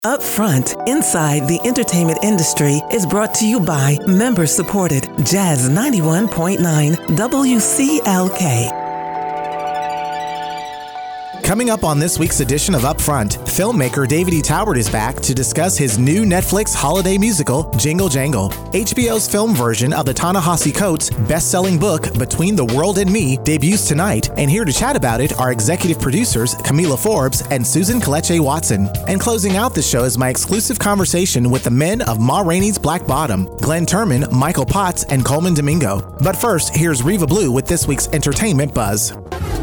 Up Front, Inside the Entertainment Industry is brought to you by member-supported Jazz 91.9 WCLK. Coming up on this week's edition of Upfront, filmmaker David E. Talbert is back to discuss his new Netflix holiday musical, Jingle Jangle. HBO's film version of the Ta-Nehisi Coates best-selling book, Between the World and Me, debuts tonight, and here to chat about it are executive producers Camila Forbes and Susan Kelechi Watson. And closing out the show is my exclusive conversation with the men of Ma Rainey's Black Bottom, Glenn Turman, Michael Potts, and Coleman Domingo. But first, here's Reva Blue with this week's Entertainment Buzz.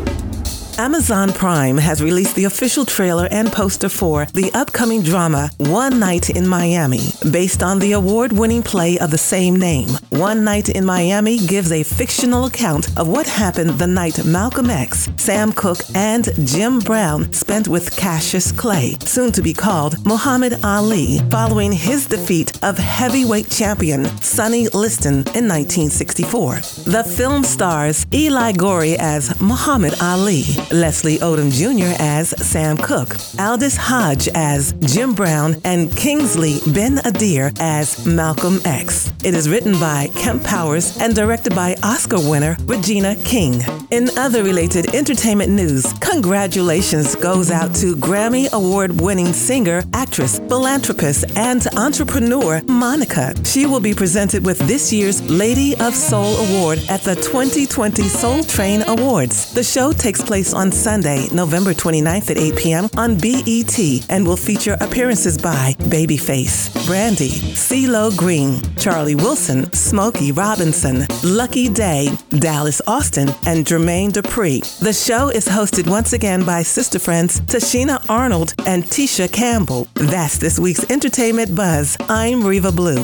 Amazon Prime has released the official trailer and poster for the upcoming drama One Night in Miami, based on the award-winning play of the same name. One Night in Miami gives a fictional account of what happened the night Malcolm X, Sam Cooke, and Jim Brown spent with Cassius Clay, soon to be called Muhammad Ali, following his defeat of heavyweight champion Sonny Liston in 1964. The film stars Eli Goree as Muhammad Ali, Leslie Odom Jr. as Sam Cooke, Aldis Hodge as Jim Brown, and Kingsley Ben-Adir as Malcolm X. It is written by Kemp Powers and directed by Oscar winner Regina King. In other related entertainment news, congratulations goes out to Grammy Award-winning singer, actress, philanthropist, and entrepreneur Monica. She will be presented with this year's Lady of Soul Award at the 2020 Soul Train Awards. The show takes place on Sunday, November 29th at 8 p.m. on BET and will feature appearances by Babyface, Brandy, CeeLo Green, Charlie Wilson, Smokey Robinson, Lucky Day, Dallas Austin, and Jermaine Dupri. The show is hosted once again by sister friends Tashina Arnold and Tisha Campbell. That's this week's Entertainment Buzz. I'm Reva Blue.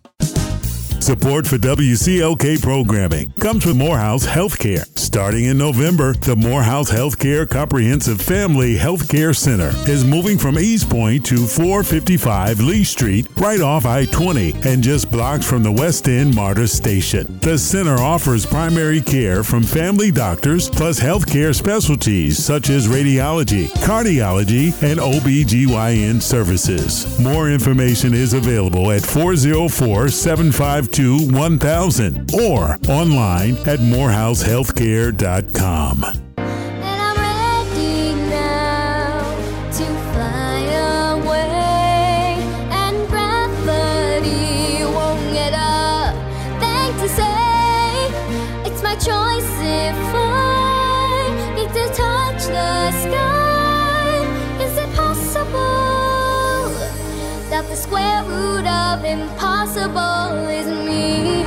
Support for WCLK programming comes with Morehouse Healthcare. Starting in November, the Morehouse Healthcare Comprehensive Family Healthcare Center is moving from East Point to 455 Lee Street, right off I-20, and just blocks from the West End MARTA station. The center offers primary care from family doctors, plus healthcare specialties such as radiology, cardiology, and OBGYN services. More information is available at 404-752-1000 or online at morehousehealthcare.com. That the square root of impossible is me.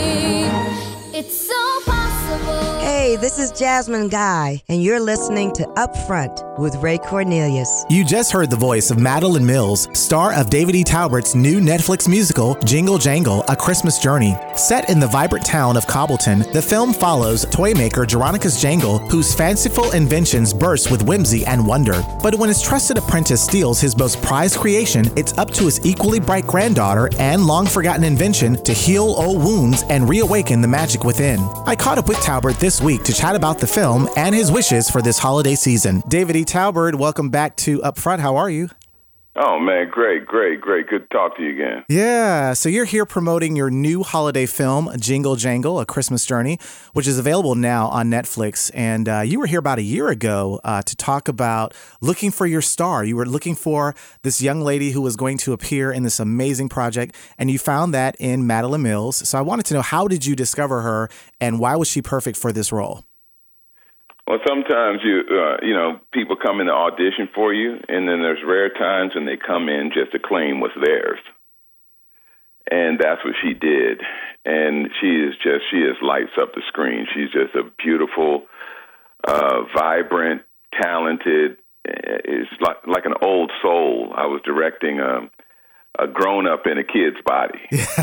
It's so possible. Hey, this is Jasmine Guy, and you're listening to Upfront with Ray Cornelius. You just heard the voice of Madeline Mills, star of David E. Talbert's new Netflix musical, Jingle Jangle, A Christmas Journey. Set in the vibrant town of Cobbleton, the film follows toy maker Jeronicus Jangle, whose fanciful inventions burst with whimsy and wonder. But when his trusted apprentice steals his most prized creation, it's up to his equally bright granddaughter and long-forgotten invention to heal old wounds and reawaken the magic within. I caught up with Talbert this week to chat about the film and his wishes for this holiday season. David E. Talbert, welcome back to Upfront. How are you? Oh, man, great. Good to talk to you again. Yeah, so you're here promoting your new holiday film, Jingle Jangle, A Christmas Journey, which is available now on Netflix. And you were here about a year ago to talk about looking for your star. You were looking for this young lady who was going to appear in this amazing project, and you found that in Madeline Mills. So I wanted to know, how did you discover her, and why was she perfect for this role? Well, sometimes people come in to audition for you, and then there's rare times when they come in just to claim what's theirs. And that's what she did. And she just lights up the screen. She's just a beautiful, vibrant, talented. It's like an old soul. I was directing a grown-up in a kid's body. Yeah.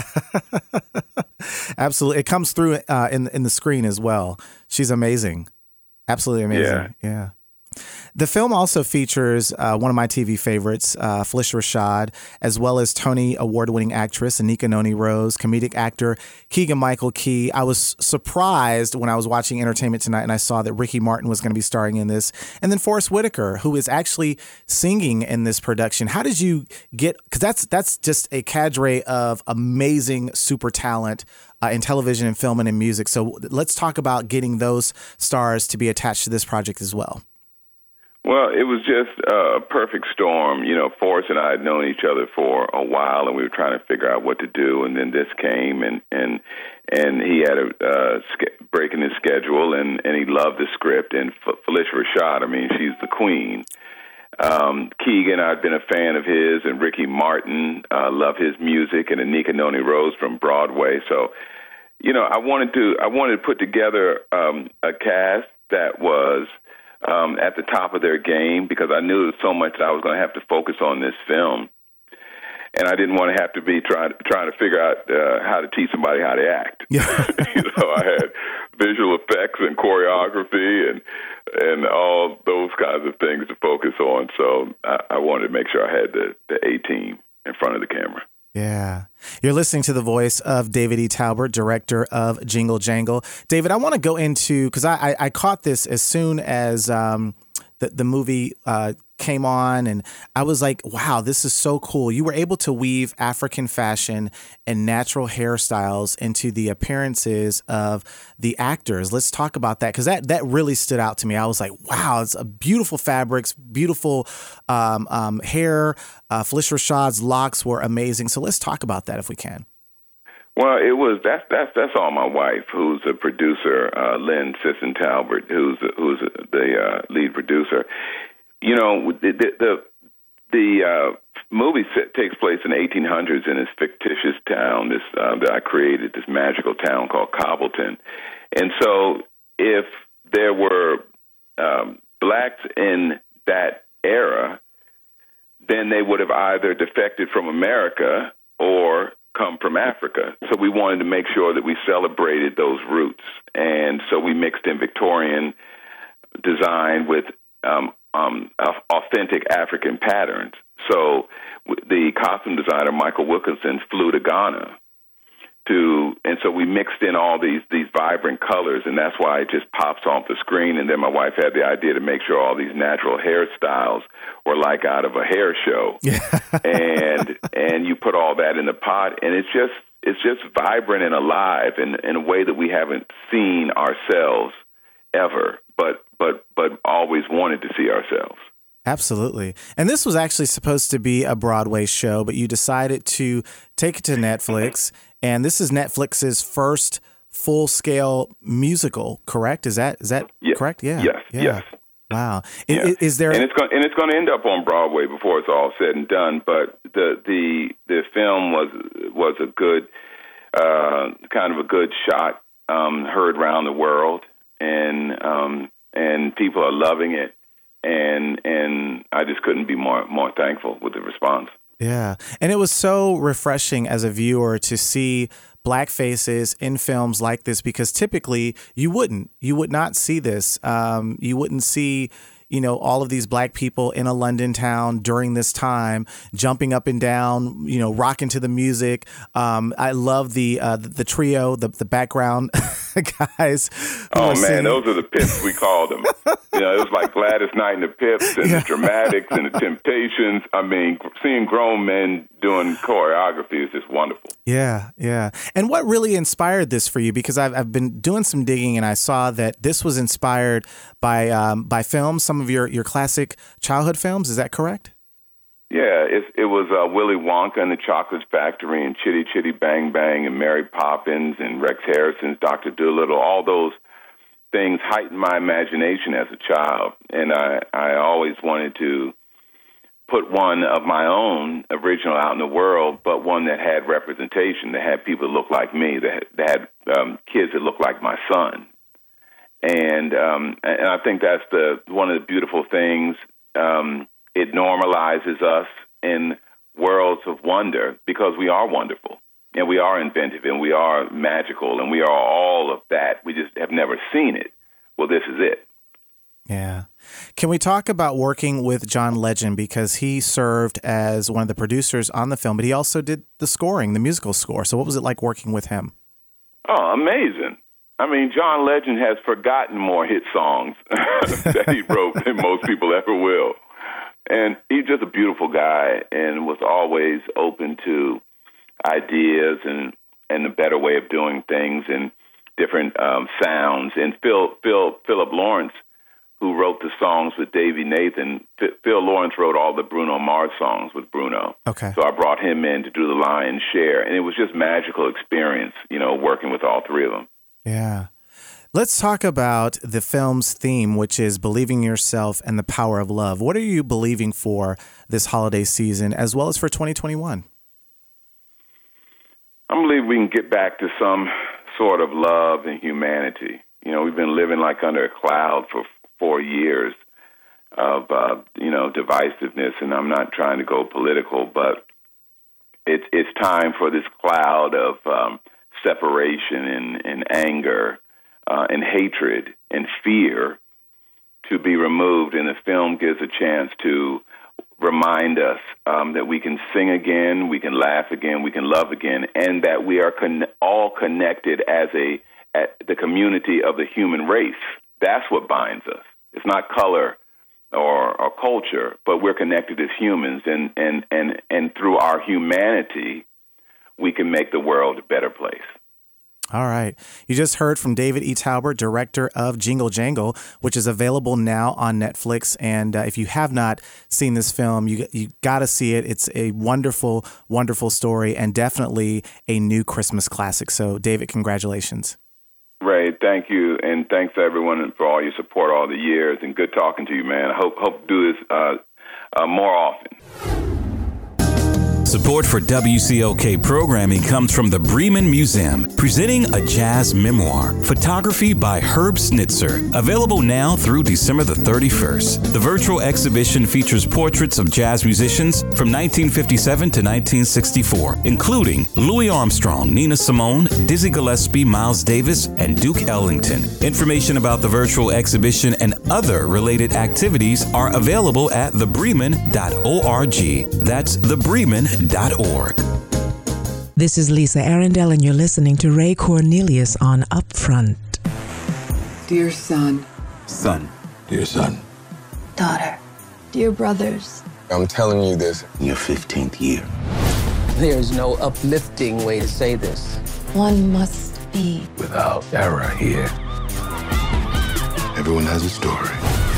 Absolutely. It comes through in the screen as well. She's amazing. Absolutely amazing. Yeah. The film also features one of my TV favorites, Phylicia Rashad, as well as Tony Award-winning actress Anika Noni Rose, comedic actor Keegan-Michael Key. I was surprised when I was watching Entertainment Tonight and I saw that Ricky Martin was going to be starring in this, and then Forrest Whitaker, who is actually singing in this production. How did you get? Because that's just a cadre of amazing super talent in television and film and in music. So let's talk about getting those stars to be attached to this project as well. Well, it was just a perfect storm. You know, Forrest and I had known each other for a while, and we were trying to figure out what to do. And then this came, and he had a break in his schedule, and he loved the script. And Phylicia Rashad, I mean, she's the queen. Keegan, I'd been a fan of his, and Ricky Martin, love his music, and Anika Noni Rose from Broadway. So, you know, I wanted to put together a cast that was at the top of their game, because I knew there was so much that I was going to have to focus on this film, and I didn't want to have to be trying to figure out how to teach somebody how to act. Yeah. You know, I had visual effects and choreography and all those kinds of things to focus on. So I wanted to make sure I had the A-team in front of the camera. Yeah. You're listening to the voice of David E. Talbert, director of Jingle Jangle. David, I want to go into, because I caught this as soon as the movie came on, and I was like, wow, this is so cool. You were able to weave African fashion and natural hairstyles into the appearances of the actors. Let's talk about that, because that really stood out to me. I was like, wow, it's a beautiful fabrics, beautiful hair. Phylicia Rashad's locks were amazing. So let's talk about that if we can. Well, that's all my wife, who's a producer, Lynn Sisson Talbert, who's the lead producer. You know, the movie takes place in the 1800s in this fictitious town that I created, this magical town called Cobbleton. And so if there were blacks in that era, then they would have either defected from America or come from Africa. So we wanted to make sure that we celebrated those roots. And so we mixed in Victorian design with authentic African patterns. So the costume designer, Michael Wilkinson, flew to Ghana and so we mixed in all these vibrant colors, and that's why it just pops off the screen. And then my wife had the idea to make sure all these natural hairstyles were like out of a hair show. and you put all that in the pot, and it's just vibrant and alive in a way that we haven't seen ourselves ever, but always wanted to see ourselves. Absolutely. And this was actually supposed to be a Broadway show, but you decided to take it to Netflix. And this is Netflix's first full-scale musical, correct? Is that correct? Yeah. Yes. Wow. Yeah. Is there? And it's going to end up on Broadway before it's all said and done. But the film was a good kind of a good shot, heard around the world, and people are loving it. And I just couldn't be more thankful with the response. Yeah. And it was so refreshing as a viewer to see Black faces in films like this, because typically you would not see this. You wouldn't see, all of these Black people in a London town during this time, jumping up and down, rocking to the music. I love the trio, the background guys. Oh man, singing. Those are the Pips, we called them. It was like Gladys Knight and the Pips, and the Dramatics and the Temptations. I mean, seeing grown men doing choreography is just wonderful. Yeah. And what really inspired this for you? Because I've been doing some digging, and I saw that this was inspired by films, some of your classic childhood films. Is that correct? Yeah, it was Willy Wonka and the Chocolate Factory, and Chitty Chitty Bang Bang, and Mary Poppins, and Rex Harrison's Dr. Dolittle. All those things heightened my imagination as a child, and I always wanted to put one of my own original out in the world, but one that had representation, that had people that looked like me, that had kids that looked like my son. And I think that's one of the beautiful things. It normalizes us in worlds of wonder, because we are wonderful, and we are inventive, and we are magical, and we are all of that. We just have never seen it. Well, this is it. Yeah. Can we talk about working with John Legend, because he served as one of the producers on the film, but he also did the scoring, the musical score. So what was it like working with him? Oh, amazing. I mean, John Legend has forgotten more hit songs that he wrote than most people ever will. And he's just a beautiful guy and was always open to ideas and a better way of doing things and different sounds. And Philip Lawrence, who wrote the songs with Davy Nathan, Phil Lawrence wrote all the Bruno Mars songs with Bruno. Okay. So I brought him in to do the lion's share. And it was just magical experience, working with all three of them. Yeah. Let's talk about the film's theme, which is believing in yourself and the power of love. What are you believing for this holiday season as well as for 2021? I believe we can get back to some sort of love and humanity. We've been living like under a cloud for 4 years of, divisiveness, and I'm not trying to go political, but it's time for this cloud of separation and anger and hatred and fear to be removed. And the film gives a chance to remind us that we can sing again, we can laugh again, we can love again, and that we are all connected as the community of the human race. That's what binds us. It's not color or culture, but we're connected as humans, and through our humanity, we can make the world a better place. All right. You just heard from David E. Talbert, director of Jingle Jangle, which is available now on Netflix. And if you have not seen this film, you got to see it. It's a wonderful, wonderful story and definitely a new Christmas classic. So, David, congratulations. Ray, thank you. And thanks to everyone for all your support all the years. And good talking to you, man. I hope to do this more often. Support for WCOK programming comes from the Bremen Museum, presenting a jazz memoir, photography by Herb Snitzer, available now through December the 31st. The virtual exhibition features portraits of jazz musicians from 1957 to 1964, including Louis Armstrong, Nina Simone, Dizzy Gillespie, Miles Davis, and Duke Ellington. Information about the virtual exhibition and other related activities are available at thebremen.org. That's thebremen.org. This is Lisa Arundel, and you're listening to Ray Cornelius on Upfront. Dear son. Son. Dear son. Daughter. Dear brothers. I'm telling you this in your 15th year. There's no uplifting way to say this. One must be without error here. Everyone has a story.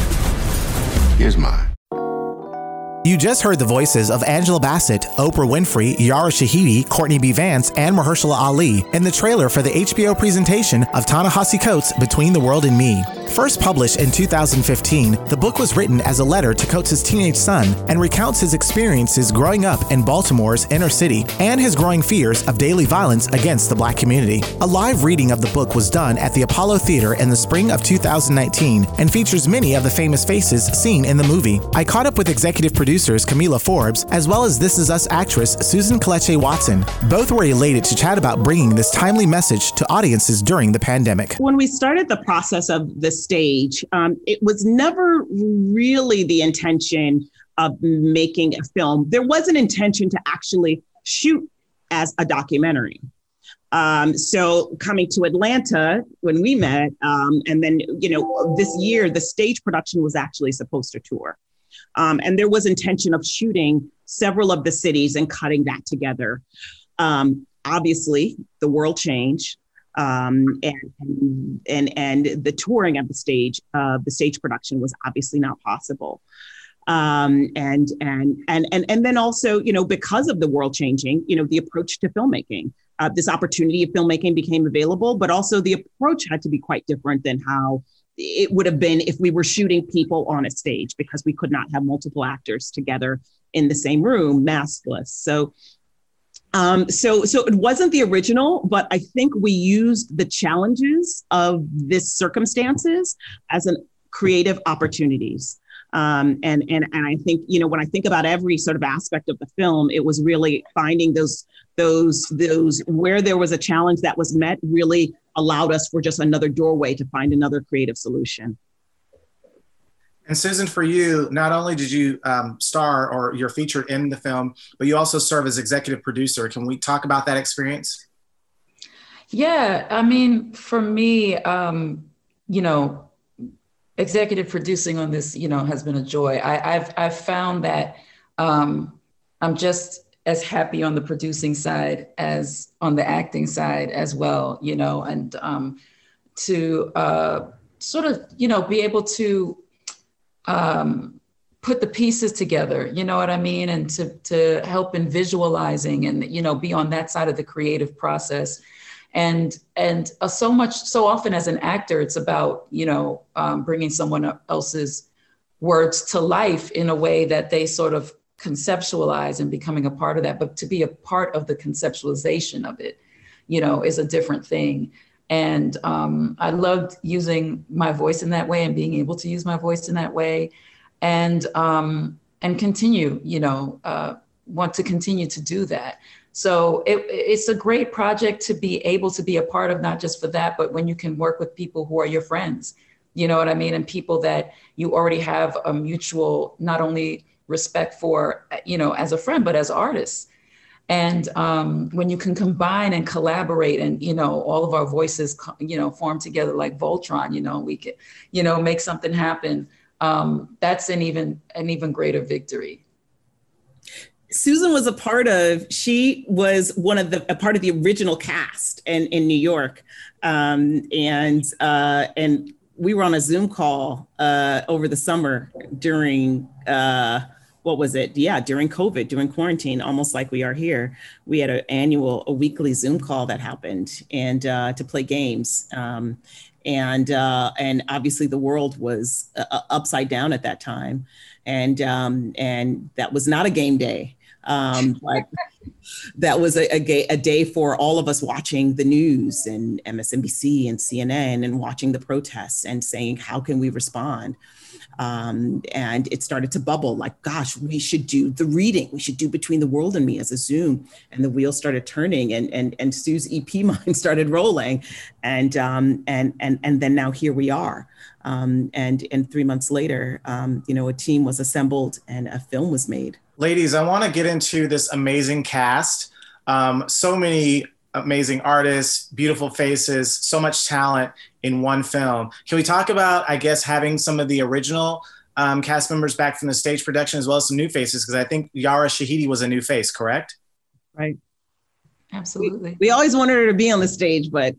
Here's mine. You just heard the voices of Angela Bassett, Oprah Winfrey, Yara Shahidi, Courtney B. Vance, and Mahershala Ali in the trailer for the HBO presentation of Ta-Nehisi Coates' Between the World and Me. First published in 2015, the book was written as a letter to Coates' teenage son and recounts his experiences growing up in Baltimore's inner city and his growing fears of daily violence against the Black community. A live reading of the book was done at the Apollo Theater in the spring of 2019 and features many of the famous faces seen in the movie. I caught up with executive producers Camila Forbes, as well as This Is Us actress Susan Kelechi Watson. Both were elated to chat about bringing this timely message to audiences during the pandemic. When we started the process of the stage, it was never really the intention of making a film. There was an intention to actually shoot as a documentary. So coming to Atlanta when we met, and then, this year, the stage production was actually supposed to tour. And there was intention of shooting several of the cities and cutting that together. Obviously, the world changed, and the touring of the stage production was obviously not possible. And then also, because of the world changing, the approach to filmmaking, this opportunity of filmmaking became available, but also the approach had to be quite different than how it would have been if we were shooting people on a stage, because we could not have multiple actors together in the same room, maskless. So it wasn't the original, but I think we used the challenges of this circumstances as creative opportunities. And I think, when I think about every sort of aspect of the film, it was really finding those where there was a challenge that was met really allowed us for just another doorway to find another creative solution. And Susan, for you, not only did you star or you're featured in the film, but you also serve as executive producer. Can we talk about that experience? Yeah, I mean, for me, executive producing on this, has been a joy. I've found that I'm just as happy on the producing side as on the acting side as well, and to sort of, be able to put the pieces together, you know what I mean? And to help in visualizing and, be on that side of the creative process. And so often as an actor, it's about, bringing someone else's words to life in a way that they sort of conceptualize and becoming a part of that. But to be a part of the conceptualization of it, is a different thing. And I loved using my voice in that way and being able to use my voice in that way and continue, want to continue to do that. So it's a great project to be able to be a part of, not just for that, but when you can work with people who are your friends, you know what I mean? And people that you already have a mutual, not only respect for, as a friend, but as artists. And when you can combine and collaborate and, all of our voices, form together like Voltron, we can, make something happen. That's an even greater victory. Susan was a part of the original cast in New York. And we were on a Zoom call over the summer during during COVID, during quarantine, almost like we are here. We had a weekly Zoom call that happened and to play games. And obviously the world was upside down at that time. And that was not a game day. But that was a day for all of us watching the news and MSNBC and CNN and watching the protests and saying, how can we respond? And it started to bubble like, gosh, we should do the reading. We should do Between the World and Me as a Zoom. And the wheels started turning and Sue's EP mind started rolling. And then now here we are. And 3 months later, a team was assembled and a film was made. Ladies, I want to get into this amazing cast. So many amazing artists, beautiful faces, so much talent in one film. Can we talk about, I guess, having some of the original cast members back from the stage production as well as some new faces? Because I think Yara Shahidi was a new face, correct? Right. Absolutely. We always wanted her to be on the stage, but.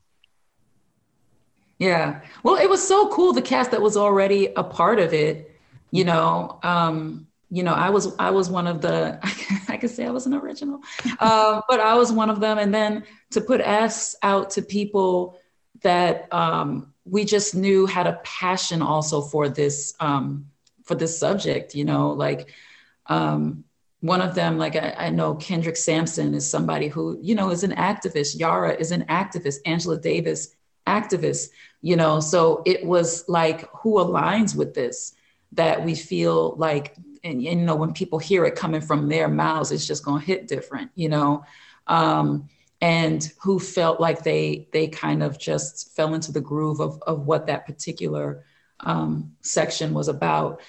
Yeah. Well, it was so cool, the cast that was already a part of it, I was one of the, I could say I was an original, but I was one of them. And then to put us out to people that we just knew had a passion also for this subject, one of them, like I know Kendrick Sampson is somebody who, is an activist. Yara is an activist. Angela Davis, activist, so it was like, who aligns with this, that we feel like, and when people hear it coming from their mouths, it's just going to hit different, and who felt like they kind of just fell into the groove of what that particular section was about.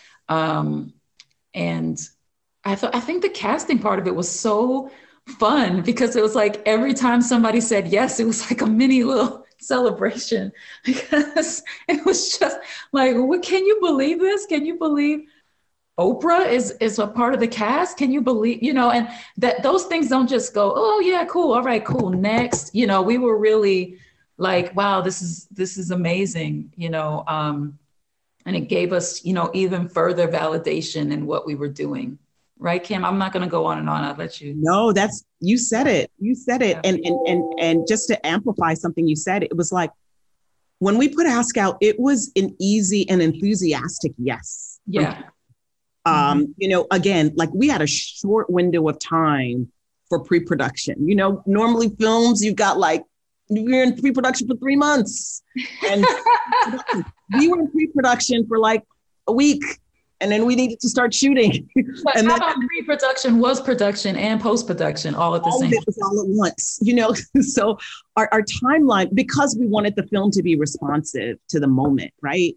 And I think the casting part of it was so fun because it was like every time somebody said yes, it was like a mini little celebration because it was just like, what, can you believe this? Can you believe Oprah is a part of the cast? Can you believe, and that those things don't just go, oh yeah, cool. All right, cool. Next, we were really like, wow, this is amazing, and it gave us, even further validation in what we were doing. Right, Kim? I'm not going to go on and on. I'll let you. No, you said it. You said it. Yeah. And just to amplify something you said, it was like, when we put Ask Out, it was an easy and enthusiastic yes. Yeah. Again, like we had a short window of time for pre-production. Normally films, you've got like, we're in pre-production for 3 months. And we were in pre-production for like a week. And then we needed to start shooting. But and how about pre-production was production and post-production all at the same time? It was all at once, So our timeline, because we wanted the film to be responsive to the moment, right?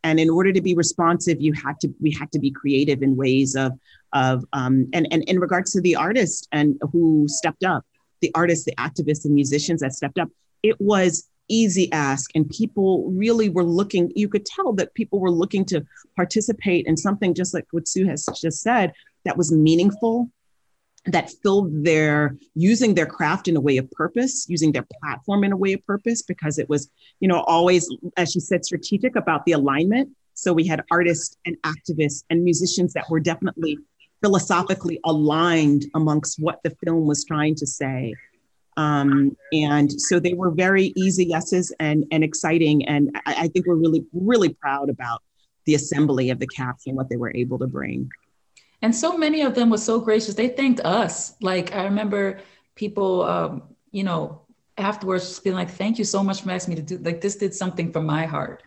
And in order to be responsive, we had to be creative in ways and in regards to the artists and who stepped up, the artists, the activists, and musicians that stepped up. It was easy ask, and people really were looking. You could tell that people were looking to participate in something, just like what Sue has just said, that was meaningful, that filled using their craft in a way of purpose, using their platform in a way of purpose, because it was, always, as she said, strategic about the alignment. So we had artists and activists and musicians that were definitely philosophically aligned amongst what the film was trying to say. And so they were very easy yeses and exciting. And I think we're really, really proud about the assembly of the cast and what they were able to bring. And so many of them were so gracious. They thanked us. Like, I remember people, afterwards just being like, thank you so much for asking me to do, like, this did something for my heart,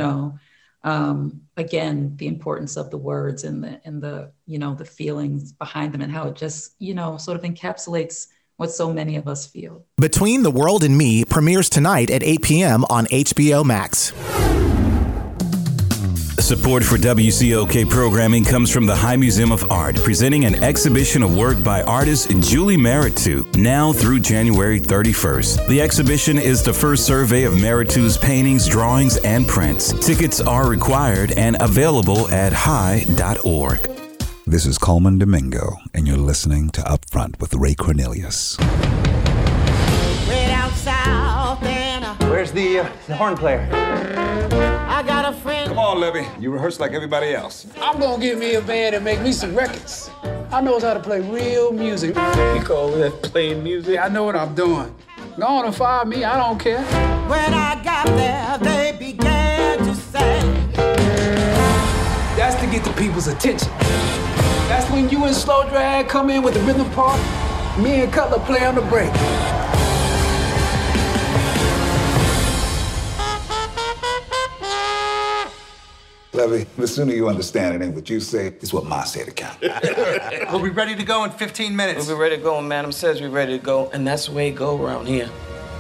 Again, the importance of the words and the feelings behind them and how it just, sort of encapsulates what so many of us feel. Between the World and Me premieres tonight at 8 p.m. on HBO Max. Support for WCOK programming comes from the High Museum of Art, presenting an exhibition of work by artist Julie Meritou, now through January 31st. The exhibition is the first survey of Meritou's paintings, drawings, and prints. Tickets are required and available at high.org. This is Coleman Domingo, and you're listening to Upfront with Ray Cornelius. Way down south, where's the horn player? I got a friend. Come on, Levy. You rehearse like everybody else. I'm gonna get me a band and make me some records. I knows how to play real music. You call that playing music? I know what I'm doing. Go on and fire me, I don't care. When I got there, they began to say. That's to get the people's attention. That's when you and Slow Drag come in with the rhythm part. Me and Cutler play on the break. Levy, the sooner you understand it ain't what you say, it's what Ma say to count. We'll be ready to go in 15 minutes. We'll be ready to go, and Madam says we're ready to go, and that's the way it go around here.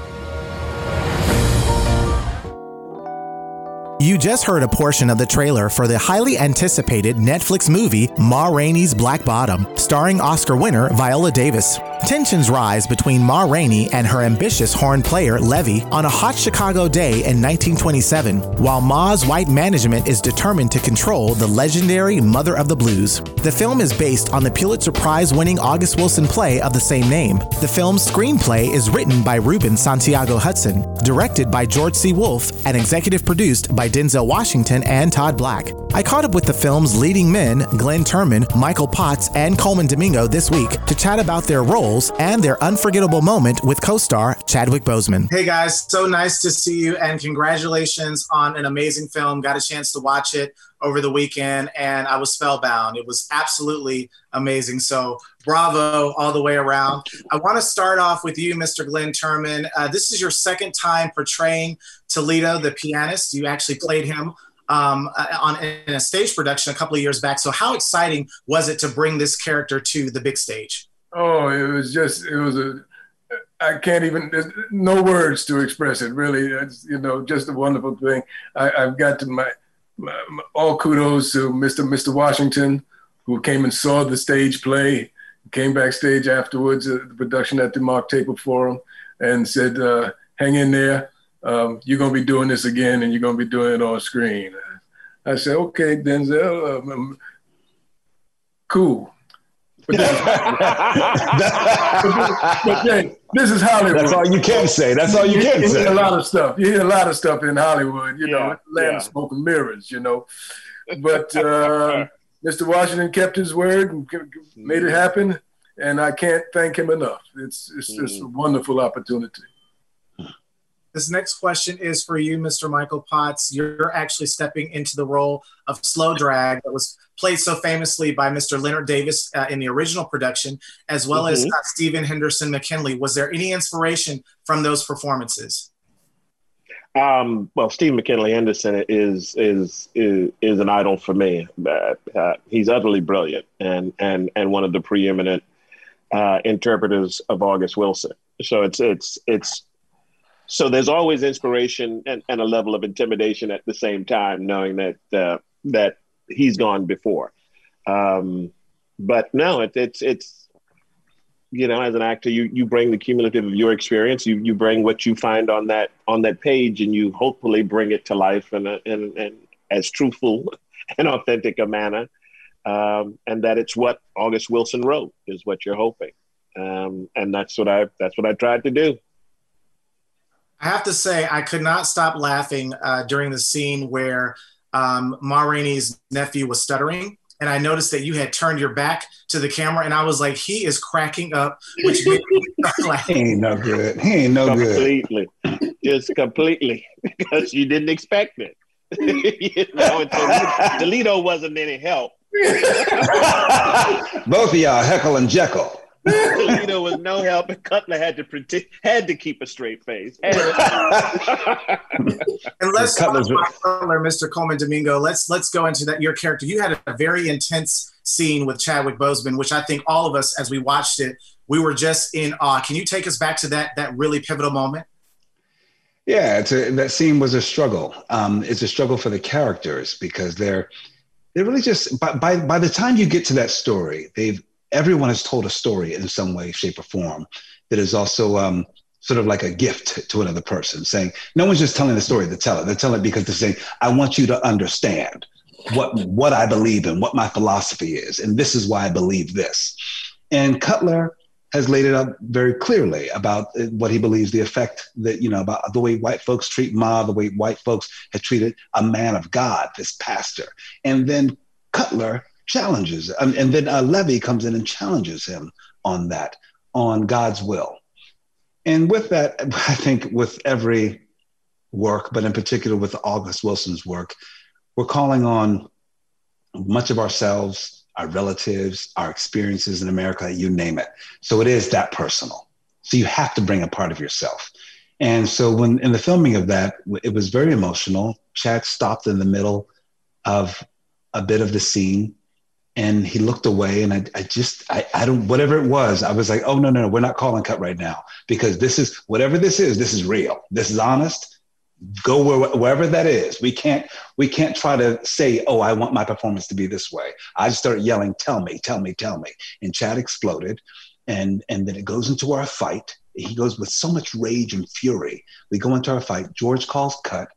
You just heard a portion of the trailer for the highly anticipated Netflix movie Ma Rainey's Black Bottom, starring Oscar winner Viola Davis. Tensions rise between Ma Rainey and her ambitious horn player Levy on a hot Chicago day in 1927, while Ma's white management is determined to control the legendary Mother of the Blues. The film is based on the Pulitzer Prize-winning August Wilson play of the same name. The film's screenplay is written by Ruben Santiago Hudson, directed by George C. Wolfe, and executive produced by Denzel Washington and Todd Black. I caught up with the film's leading men, Glenn Turman, Michael Potts, and Coleman Domingo this week to chat about their roles and their unforgettable moment with co-star Chadwick Boseman. Hey guys, so nice to see you, and congratulations on an amazing film. Got a chance to watch it over the weekend and I was spellbound. It was absolutely amazing. So bravo all the way around. I want to start off with you, Mr. Glenn Turman. This is your second time portraying Toledo, the pianist. You actually played him in a stage production a couple of years back. So how exciting was it to bring this character to the big stage? Oh, I can't even, there's no words to express it, really. It's, just a wonderful thing. I've got to my all kudos to Mr. Washington, who came and saw the stage play, came backstage afterwards at the production at the Mark Taper Forum and said, hang in there. You're going to be doing this again and you're going to be doing it on screen. I said, okay, Denzel, cool. But this is Hollywood. That's all you can say. That's all you can say. You hear a lot of stuff. You hear a lot of stuff in Hollywood, land of smoke and mirrors, But Mr. Washington kept his word and made it happen, and I can't thank him enough. It's just a wonderful opportunity. This next question is for you, Mr. Michael Potts. You're actually stepping into the role of Slow Drag that was played so famously by Mr. Leonard Davis in the original production, as well as Stephen Henderson McKinley. Was there any inspiration from those performances? Well, Steve McKinley Henderson is an idol for me. He's utterly brilliant and one of the preeminent interpreters of August Wilson. So it's So there's always inspiration and a level of intimidation at the same time, knowing that that he's gone before. But no, it's you know, as an actor, you bring the cumulative of your experience. You bring what you find on that page, and you hopefully bring it to life in as truthful and authentic a manner. And that it's what August Wilson wrote is what you're hoping. And that's what I tried to do. I have to say, I could not stop laughing during the scene where Ma Rainey's nephew was stuttering. And I noticed that you had turned your back to the camera, and I was like, he is cracking up, which made me start laughing. He ain't no good. He ain't no completely. Good. Just completely, because you didn't expect it. You know, Toledo wasn't any help. Both of y'all, Heckle and Jekyll. Toledo was no help, and Cutler had to keep a straight face. And let's talk about Cutler, Mr. Colman Domingo. Let's go into that. Your character, you had a very intense scene with Chadwick Boseman, which I think all of us, as we watched it, we were just in awe. Can you take us back to that really pivotal moment? Yeah, that scene was a struggle. It's a struggle for the characters because they're really just by the time you get to that story, everyone has told a story in some way, shape, or form that is also sort of like a gift to another person, saying, no one's just telling the story to tell it. They're telling it because they're saying, I want you to understand what I believe in, what my philosophy is, and this is why I believe this. And Cutler has laid it out very clearly about what he believes the effect that, you know, about the way white folks treat Ma, the way white folks have treated a man of God, this pastor. And then Cutler challenges, and then Levy comes in and challenges him on that, on God's will. And with that, I think with every work, but in particular with August Wilson's work, we're calling on much of ourselves, our relatives, our experiences in America, you name it. So it is that personal. So you have to bring a part of yourself. And so when in the filming of that, it was very emotional. Chad stopped in the middle of a bit of the scene, and he looked away, and I don't, whatever it was, I was like, oh, no, we're not calling cut right now, because this is, whatever this is real. This is honest. Go wherever that is. We can't try to say, oh, I want my performance to be this way. I just started yelling, tell me. And Chad exploded. And then it goes into our fight. He goes with so much rage and fury. We go into our fight. George calls cut.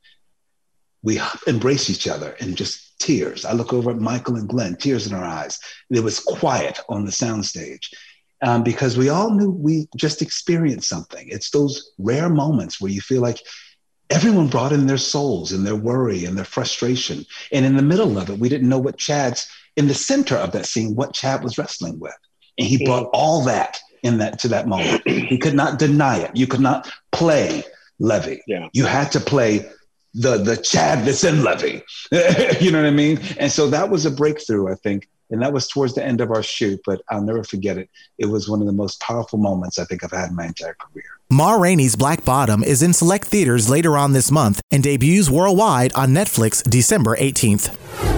We embrace each other and just tears. I look over at Michael and Glenn, tears in our eyes. It was quiet on the soundstage because we all knew we just experienced something. It's those rare moments where you feel like everyone brought in their souls and their worry and their frustration. And in the middle of it, we didn't know what in the center of that scene, what Chad was wrestling with. And he brought all that to that moment. He could not deny it. You could not play Levy. Yeah. You had to play the Chad that's in Levy. You know what I mean? And so that was a breakthrough, I think. And that was towards the end of our shoot, but I'll never forget it. It was one of the most powerful moments I think I've had in my entire career. Ma Rainey's Black Bottom is in select theaters later on this month and debuts worldwide on Netflix December 18th.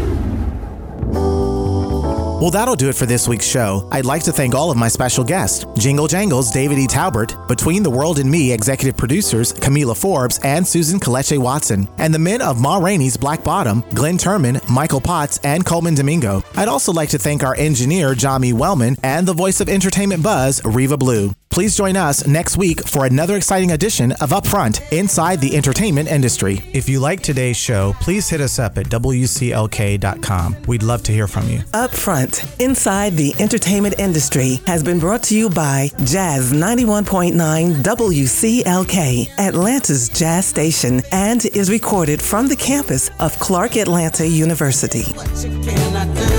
Well, that'll do it for this week's show. I'd like to thank all of my special guests, Jingle Jangles, David E. Talbert, Between the World and Me executive producers, Camila Forbes and Susan Kelechi Watson, and the men of Ma Rainey's Black Bottom, Glenn Turman, Michael Potts, and Colman Domingo. I'd also like to thank our engineer, Jami Wellman, and the voice of Entertainment Buzz, Reva Blue. Please join us next week for another exciting edition of Upfront, Inside the Entertainment Industry. If you like today's show, please hit us up at WCLK.com. We'd love to hear from you. Upfront, Inside the Entertainment Industry has been brought to you by Jazz 91.9 WCLK, Atlanta's jazz station, and is recorded from the campus of Clark Atlanta University. What you cannot do.